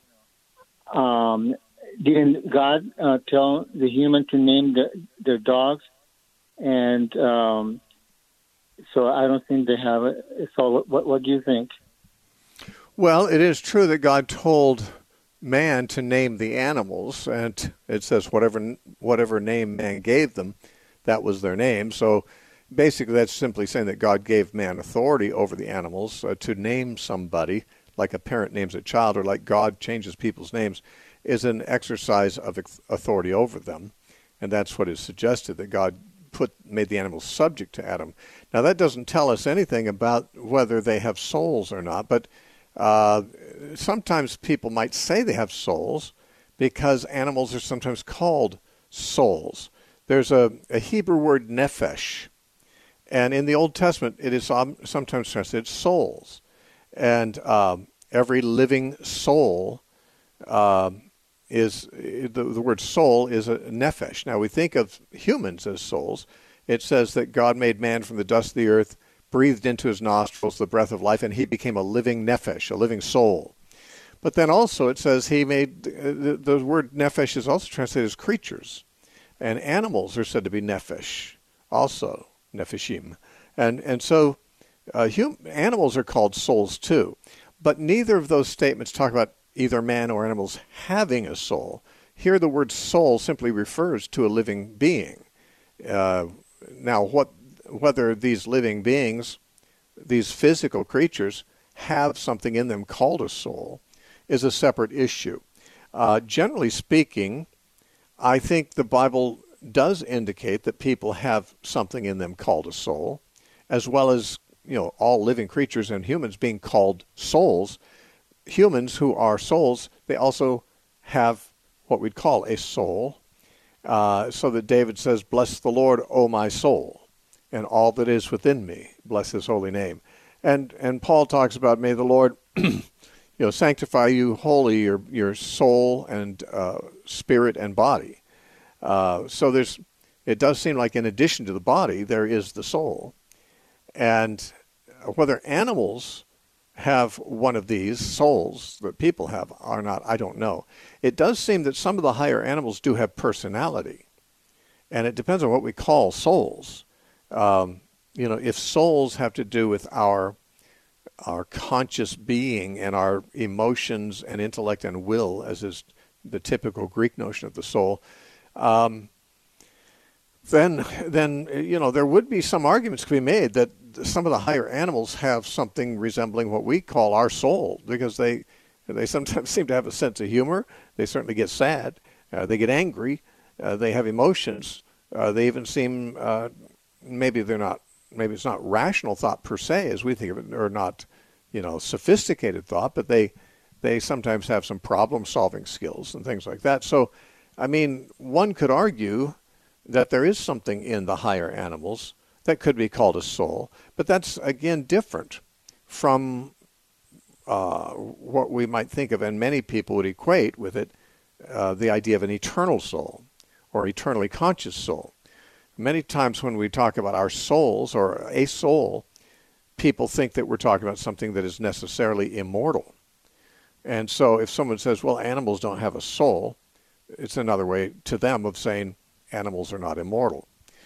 um, didn't God uh, tell the human to name the, their dogs? And um, so I don't think they have a soul. What, what do you think? Well, it is true that God told man to name the animals, and it says whatever whatever name man gave them, that was their name. So basically that's simply saying that God gave man authority over the animals uh, to name somebody, like a parent names a child, or like God changes people's names, is an exercise of authority over them. And that's what is suggested, that God put made the animals subject to Adam. Now that doesn't tell us anything about whether they have souls or not, but Uh, sometimes people might say they have souls because animals are sometimes called souls. There's a, a Hebrew word nephesh, And in the Old Testament, it is sometimes translated souls. And um, every living soul uh, is, the, the word soul is a nephesh. Now, we think of humans as souls. It says that God made man from the dust of the earth, breathed into his nostrils the breath of life, and he became a living nephesh, a living soul. But then also it says he made, the, the word nephesh is also translated as creatures. And animals are said to be nephesh, also, nepheshim. And and so uh, hum, animals are called souls too. But neither of those statements talk about either man or animals having a soul. Here the word soul simply refers to a living being. Uh, now, what whether these living beings, these physical creatures, have something in them called a soul is a separate issue. Uh, generally speaking, I think the Bible does indicate that people have something in them called a soul, as well as, you know, all living creatures and humans being called souls. Humans who are souls, they also have what we'd call a soul, uh, so that David says, "Bless the Lord, O my soul, and all that is within me. Bless his holy name." And and Paul talks about, "May the Lord you know, sanctify you wholly, your your soul and uh, spirit and body." Uh, so there's, it does seem like in addition to the body, there is the soul. And whether animals have one of these souls that people have or not, I don't know. It does seem that some of the higher animals do have personality. And it depends on what we call souls. Um, you know, if souls have to do with our our conscious being and our emotions and intellect and will, as is the typical Greek notion of the soul, um, then, then you know, there would be some arguments to be made that some of the higher animals have something resembling what we call our soul, because they they sometimes seem to have a sense of humor. They certainly get sad. Uh, they get angry. Uh, they have emotions. Uh, they even seem, uh, maybe they're not, maybe it's not rational thought per se as we think of it, or not, you know, sophisticated thought, but they they sometimes have some problem-solving skills and things like that. So, I mean, one could argue that there is something in the higher animals that could be called a soul, but that's, again, different from uh, what we might think of, and many people would equate with it, uh, the idea of an eternal soul or eternally conscious soul. Many times when we talk about our souls or a soul, people think that we're talking about something that is necessarily immortal. And so if someone says, well, animals don't have a soul, it's another way to them of saying animals are not immortal.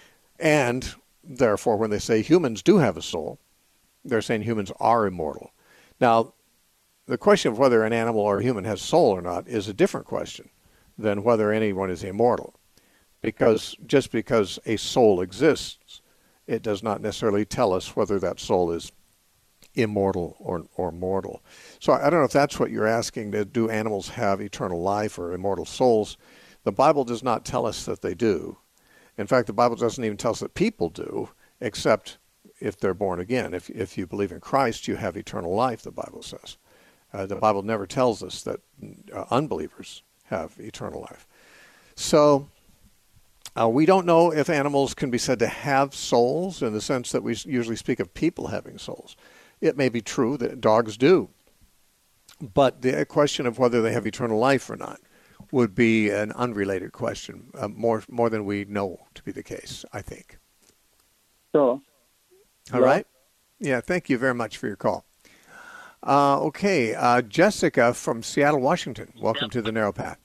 And therefore, when they say humans do have a soul, they're saying humans are immortal. Now, the question of whether an animal or a human has soul or not is a different question than whether anyone is immortal. Because just because a soul exists, it does not necessarily tell us whether that soul is immortal or or mortal. So I don't know if that's what you're asking, that do animals have eternal life or immortal souls? The Bible does not tell us that they do. In fact, the Bible doesn't even tell us that people do, except if they're born again. If if you believe in Christ, you have eternal life, the Bible says. Uh, the Bible never tells us that uh, unbelievers have eternal life. So uh, we don't know if animals can be said to have souls in the sense that we usually speak of people having souls. It may be true that dogs do, but the question of whether they have eternal life or not would be an unrelated question, uh, more more than we know to be the case, I think. So, all right. Yeah, thank you very much for your call. Uh, okay, uh, Jessica from Seattle, Washington. Welcome to the Narrow Path.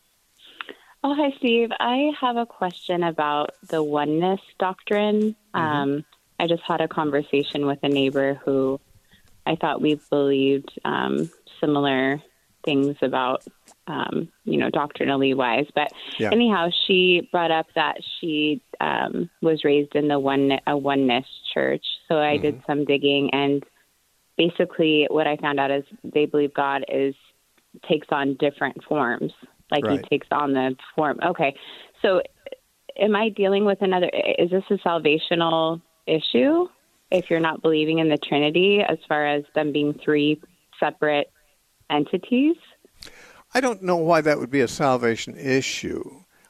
Oh, hi, Steve. I have a question about the oneness doctrine. Mm-hmm. Um, I just had a conversation with a neighbor who I thought we believed um, similar things about, um, you know, doctrinally wise. But yeah. Anyhow, she brought up that she um, was raised in the one a oneness church. So I mm-hmm. did some digging, and basically what I found out is they believe God is takes on different forms. Like right. He takes on the form. Okay. So am I dealing with another, is this a salvational issue if you're not believing in the Trinity as far as them being three separate entities? I don't know why that would be a salvation issue.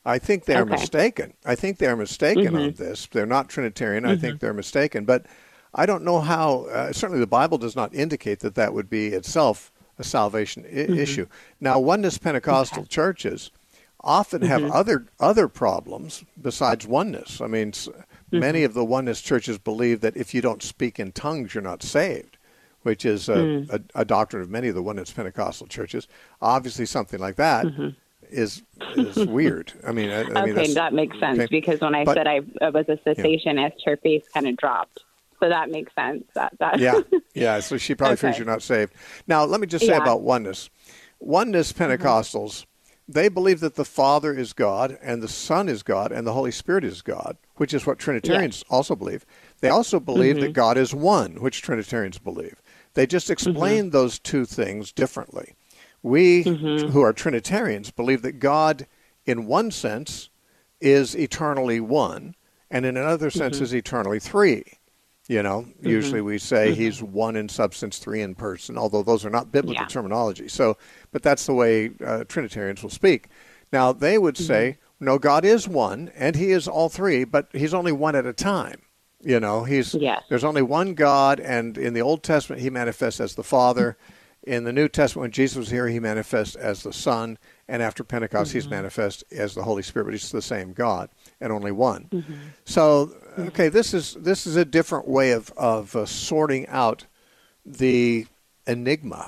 I think they're Okay. mistaken. I think they're mistaken Mm-hmm. on this. They're not Trinitarian. I think they're mistaken. But I don't know how, uh, certainly the Bible does not indicate that that would be itself a salvation I- Mm-hmm. issue. Now, oneness Pentecostal churches often have Mm-hmm. other other problems besides oneness. I mean, s Mm-hmm. many of the oneness churches believe that if you don't speak in tongues, you're not saved, which is a, Mm. a, a doctrine of many of the oneness Pentecostal churches. Obviously, something like that is is weird. I mean, I, I mean, Mm-hmm. Okay, that's- that makes sense okay. because when I But- said I, I was a cessationist, her face kind of dropped. So that makes sense. That that yeah, yeah. So she probably figures Okay. you're not saved. Now, let me just say Yeah. about oneness. Oneness Pentecostals, they believe that the Father is God and the Son is God and the Holy Spirit is God, which is what Trinitarians also believe. They also believe that God is one, which Trinitarians believe. They just explain those two things differently. We, who are Trinitarians, believe that God, in one sense, is eternally one, and in another sense is eternally three. You know, usually we say he's one in substance, three in person, although those are not biblical Yeah. terminology. So, but that's the way uh, Trinitarians will speak. Now, they would say, no, God is one, and he is all three, but he's only one at a time. You know, he's Yes. there's only one God, and in the Old Testament, he manifests as the Father. In the New Testament, when Jesus was here, he manifests as the Son, and after Pentecost, he's manifest as the Holy Spirit, but he's the same God and only one. So, okay, this is this is a different way of of uh, sorting out the enigma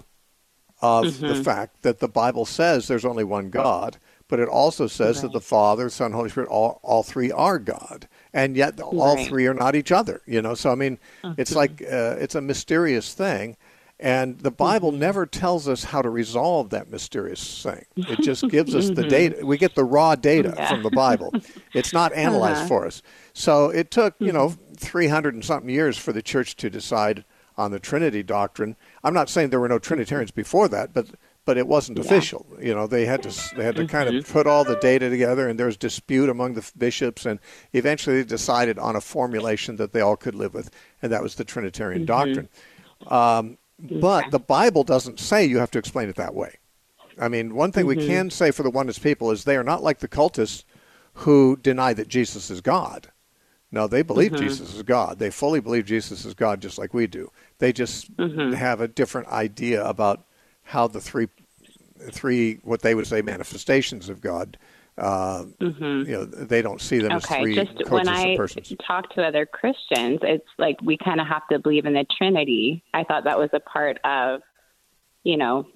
of the fact that the Bible says there's only one God, but it also says that the Father, Son, Holy Spirit, all all three are God, and yet all Right. three are not each other. You know, so I mean, it's like uh, it's a mysterious thing. And the Bible never tells us how to resolve that mysterious thing. It just gives us the data. We get the raw data Yeah. from the Bible. It's not analyzed Uh-huh. for us. So it took, you know, three hundred and something years for the church to decide on the Trinity doctrine. I'm not saying there were no Trinitarians before that, but but it wasn't official. You know, they had to they had to kind of put all the data together, and there was dispute among the bishops, and eventually they decided on a formulation that they all could live with, and that was the Trinitarian doctrine. Um, But the Bible doesn't say you have to explain it that way. I mean, one thing we can say for the oneness people is they are not like the cultists who deny that Jesus is God. No, they believe Jesus is God. They fully believe Jesus is God just like we do. They just have a different idea about how the three, three what they would say manifestations of God, uh, you know, they don't see them as Okay, three just when coexistent I persons. talk to other Christians, it's like we kind of have to believe in the Trinity. I thought that was a part of, you know,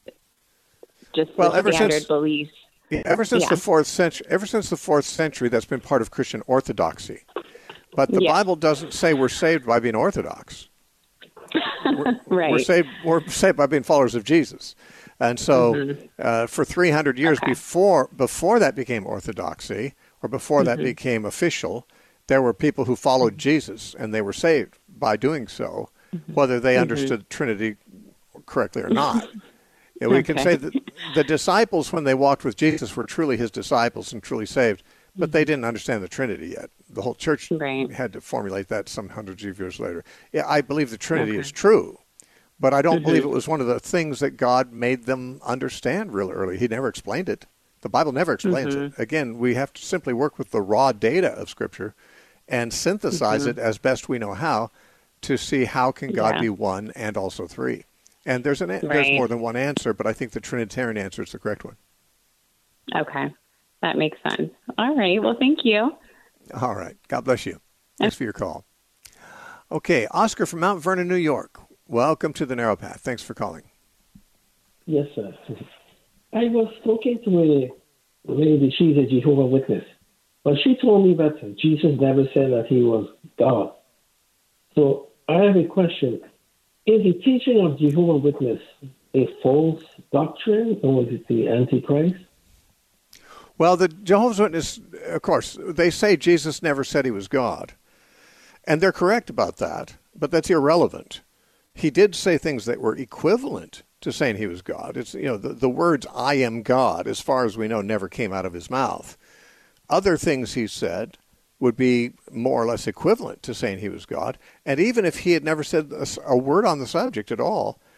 just Well, the ever standard since- beliefs. Ever since Yeah. the fourth century, ever since the fourth century, that's been part of Christian orthodoxy. But the Yeah. Bible doesn't say we're saved by being Orthodox. We're, Right. we're saved. We're saved by being followers of Jesus. And so, uh, for three hundred years Okay. before before that became orthodoxy, or before that became official, there were people who followed Jesus, and they were saved by doing so, whether they understood the Trinity correctly or not. Yeah, we can Okay. say that the disciples, when they walked with Jesus, were truly his disciples and truly saved, but they didn't understand the Trinity yet. The whole church Right. had to formulate that some hundreds of years later. Yeah, I believe the Trinity is true, but I don't believe it was one of the things that God made them understand real early. He never explained it. The Bible never explains it. Again, we have to simply work with the raw data of Scripture and synthesize it as best we know how to see how can God Yeah. be one and also three. And there's an there's Right. more than one answer, but I think the Trinitarian answer is the correct one. Okay, that makes sense. All right. Well, thank you. All right. God bless you. Thanks for your call. Okay, Oscar from Mount Vernon, New York. Welcome to the Narrow Path. Thanks for calling. Yes, sir. I was talking to a lady, she's a Jehovah's Witness, but she told me that Jesus never said that he was God. So I have a question. Is the teaching of Jehovah's Witness a false doctrine, or is it the Antichrist? Well, the Jehovah's Witness, of course, they say Jesus never said he was God. And they're correct about that, but that's irrelevant. He did say things that were equivalent to saying he was God. It's, you know, the, the words, I am God, as far as we know, never came out of his mouth. Other things he said would be more or less equivalent to saying he was God. And even if he had never said a, a word on the subject at all,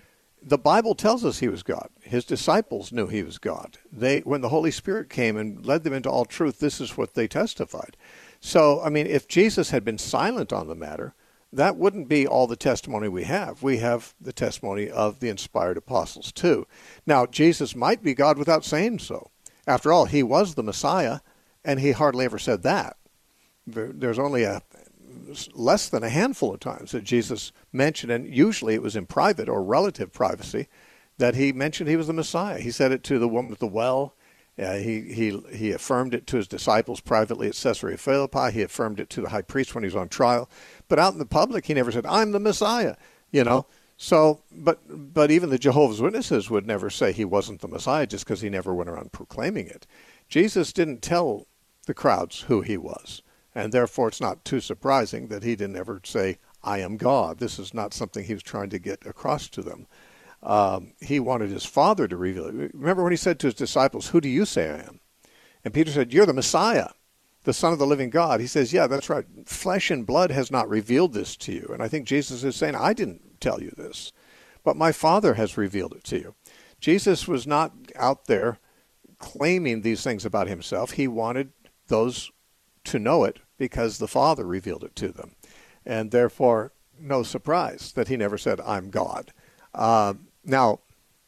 the Bible tells us he was God. His disciples knew he was God. They, when the Holy Spirit came and led them into all truth, this is what they testified. So, I mean, if Jesus had been silent on the matter, that wouldn't be all the testimony we have. We have the testimony of the inspired apostles, too. Now, Jesus might be God without saying so. After all, he was the Messiah, and he hardly ever said that. There's only a less than a handful of times that Jesus mentioned, and usually it was in private or relative privacy, that he mentioned he was the Messiah. He said it to the woman at the well. Uh, he, he, he affirmed it to his disciples privately at Caesarea Philippi. He affirmed it to the high priest when he was on trial. But out in the public, he never said, I'm the Messiah, you know. So, but but even the Jehovah's Witnesses would never say he wasn't the Messiah just because he never went around proclaiming it. Jesus didn't tell the crowds who he was, and therefore it's not too surprising that he didn't ever say, I am God. This is not something he was trying to get across to them. Um, he wanted his Father to reveal it. Remember when he said to his disciples, who do you say I am? And Peter said, you're the Messiah, the Son of the living God. He says, yeah, that's right. Flesh and blood has not revealed this to you. And I think Jesus is saying, I didn't tell you this, but my Father has revealed it to you. Jesus was not out there claiming these things about himself. He wanted those to know it because the Father revealed it to them. And therefore, no surprise that he never said, I'm God. Uh, now,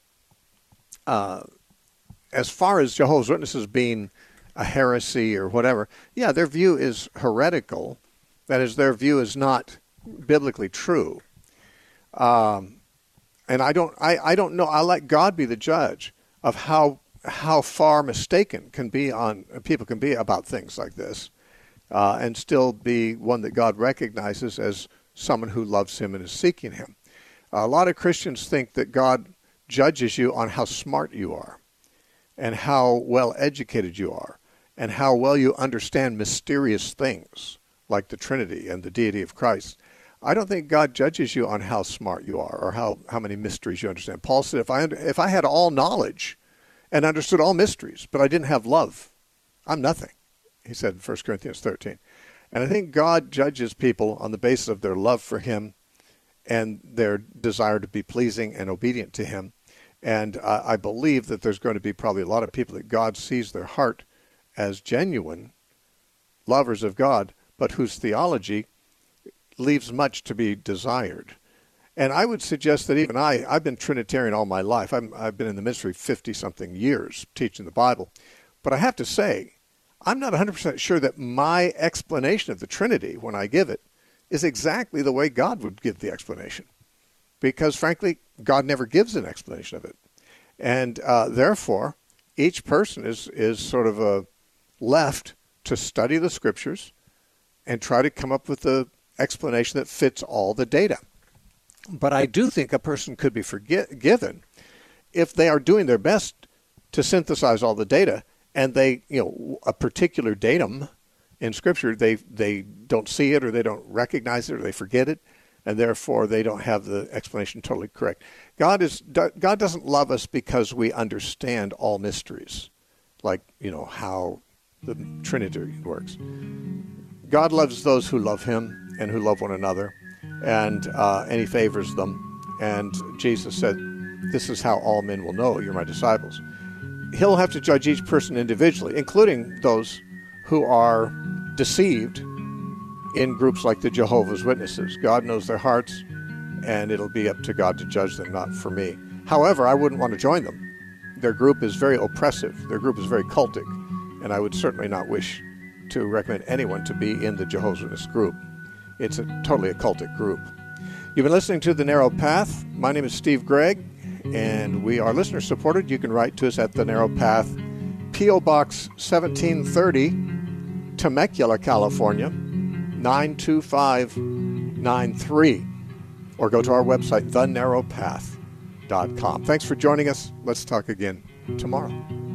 uh, as far as Jehovah's Witnesses being a heresy or whatever, yeah, their view is heretical. That is, their view is not biblically true. Um, and I don't, I, I don't know. I let God be the judge of how how far mistaken can be on people can be about things like this, uh, and still be one that God recognizes as someone who loves him and is seeking him. A lot of Christians think that God judges you on how smart you are, and how well educated you are, and how well you understand mysterious things like the Trinity and the deity of Christ. I don't think God judges you on how smart you are or how, how many mysteries you understand. Paul said, if I, if I had all knowledge and understood all mysteries, but I didn't have love, I'm nothing, he said in First Corinthians thirteen. And I think God judges people on the basis of their love for him and their desire to be pleasing and obedient to him. And uh, I believe that there's going to be probably a lot of people that God sees their heart as genuine lovers of God, but whose theology leaves much to be desired. And I would suggest that even I, I've been Trinitarian all my life. I'm, I've been in the ministry fifty-something years teaching the Bible. But I have to say, I'm not one hundred percent sure that my explanation of the Trinity, when I give it, is exactly the way God would give the explanation. Because, frankly, God never gives an explanation of it. And uh, therefore, each person is, is sort of a left to study the Scriptures and try to come up with the explanation that fits all the data. But I do think a person could be forgiven if they are doing their best to synthesize all the data, and they, you know, a particular datum in Scripture, they they don't see it, or they don't recognize it, or they forget it, and therefore they don't have the explanation totally correct. God is God doesn't love us because we understand all mysteries, like, you know, how the Trinity works. God loves those who love him and who love one another, and uh, and he favors them. And Jesus said, this is how all men will know you're my disciples. He'll have to judge each person individually, including those who are deceived in groups like the Jehovah's Witnesses. God knows their hearts, and it'll be up to God to judge them, not for me. However, I wouldn't want to join them. Their group is very oppressive. Their group is very cultic, and I would certainly not wish to recommend anyone to be in the Jehovah's Witness group. It's a totally occultic group. You've been listening to The Narrow Path. My name is Steve Gregg, and we are listener-supported. You can write to us at The Narrow Path, P O. Box seventeen thirty, Temecula, California, nine two five nine three. Or go to our website, the narrow path dot com. Thanks for joining us. Let's talk again tomorrow.